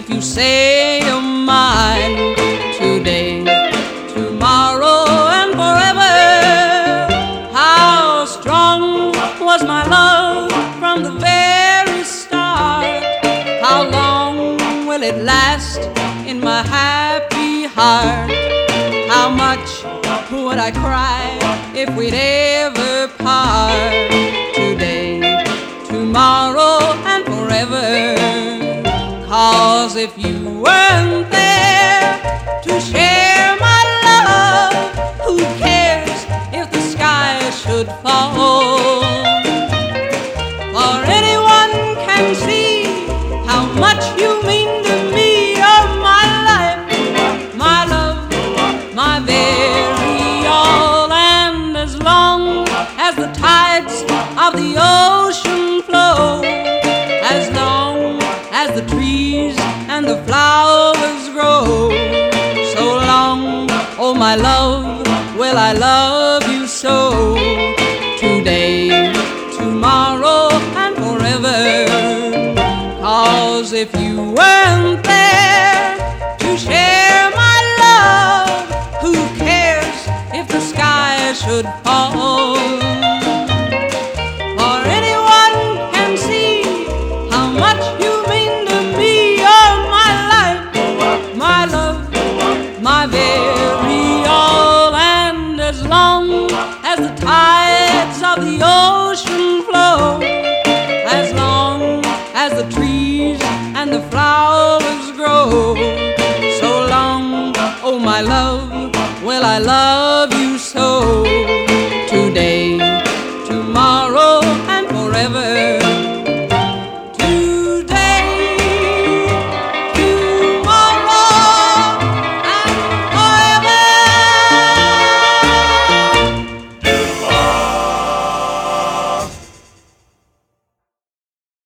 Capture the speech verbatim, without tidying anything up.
if you say you're mine today, tomorrow, and forever. How strong was my love from the very start? How long will it last in my happy heart? How much would I cry if we'd ever part? Today, tomorrow, and forever. 'Cause if you weren't there to share my love, who cares if the sky should fall? For anyone can see how much you mean to me. Oh, my life, my love, my very all. And as long as the tides of the ocean flow, as long as the trees and the flowers grow, so long, oh my love, will I love you so. Today, tomorrow, and forever. 'Cause if you weren't there to share my love, who cares if the sky should fall? For anyone can see how much you mean to me. Oh, my life, my love, my very all. And as long as the tides of the ocean flow, as long as the trees and the flowers grow, so long, oh my love, will I love